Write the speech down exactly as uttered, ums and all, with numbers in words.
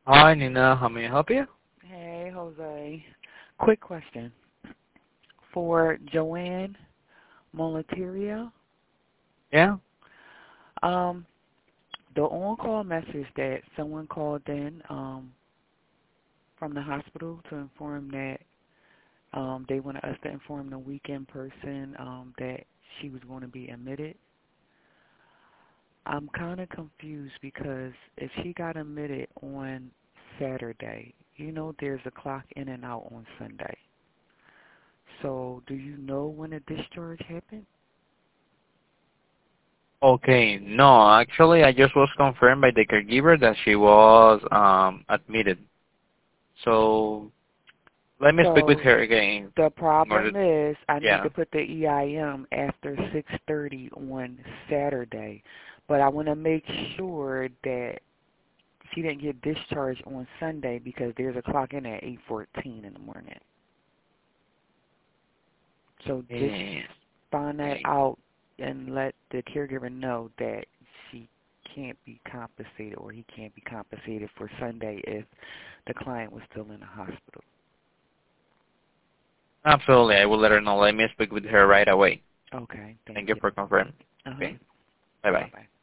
Hi, Nina. How may I help you? Hey, Jose. Quick question. For Joanne Moliteria, Yeah? um, the on-call message that someone called in um, from the hospital to inform that um, they wanted us to inform the weekend person um, that she was going to be admitted. I'm kind of confused because if she got admitted on Saturday, you know there's a clock in and out on Sunday. So do you know when a discharge happened? Okay, no, actually I just was confirmed by the caregiver that she was um admitted. So let me speak with So her again the in order. problem is I need Yeah. to put the E I M after six thirty on Saturday, but I want to make sure that she didn't get discharged on Sunday because there's a clock in at eight fourteen in the morning. So just Eh, find that Okay. out and let the caregiver know that she can't be compensated or he can't be compensated for Sunday if the client was still in the hospital. Absolutely, I will let her know. Let me speak with her right away. Okay, thank Thank you you. for confirming. Uh-huh. Okay. Bye bye. Bye-bye.